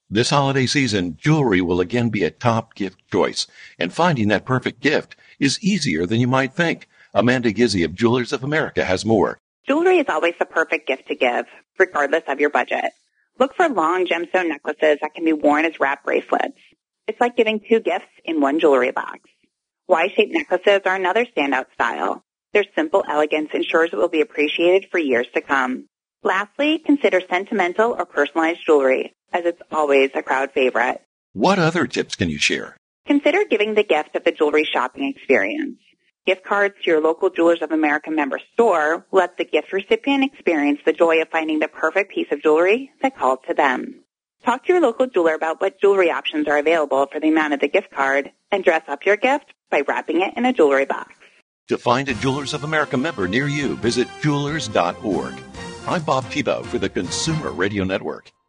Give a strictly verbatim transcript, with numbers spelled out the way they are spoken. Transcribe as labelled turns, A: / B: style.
A: This holiday season, jewelry will again be a top gift choice, and finding that perfect gift is easier than you might think. Amanda Gizzi of Jewelers of America has more.
B: Jewelry is always the perfect gift to give, regardless of your budget. Look for long gemstone necklaces that can be worn as wrap bracelets. It's like giving two gifts in one jewelry box. Y-shaped necklaces are another standout style. Their simple elegance ensures it will be appreciated for years to come. Lastly, consider sentimental or personalized jewelry, as it's always a crowd favorite.
A: What other tips can you share?
B: Consider giving the gift of the jewelry shopping experience. Gift cards to your local Jewelers of America member store let the gift recipient experience the joy of finding the perfect piece of jewelry that called to them. Talk to your local jeweler about what jewelry options are available for the amount of the gift card and dress up your gift by wrapping it in a jewelry box.
A: To find a Jewelers of America member near you, visit jewelers dot org. I'm Bob Tebow for the Consumer Radio Network.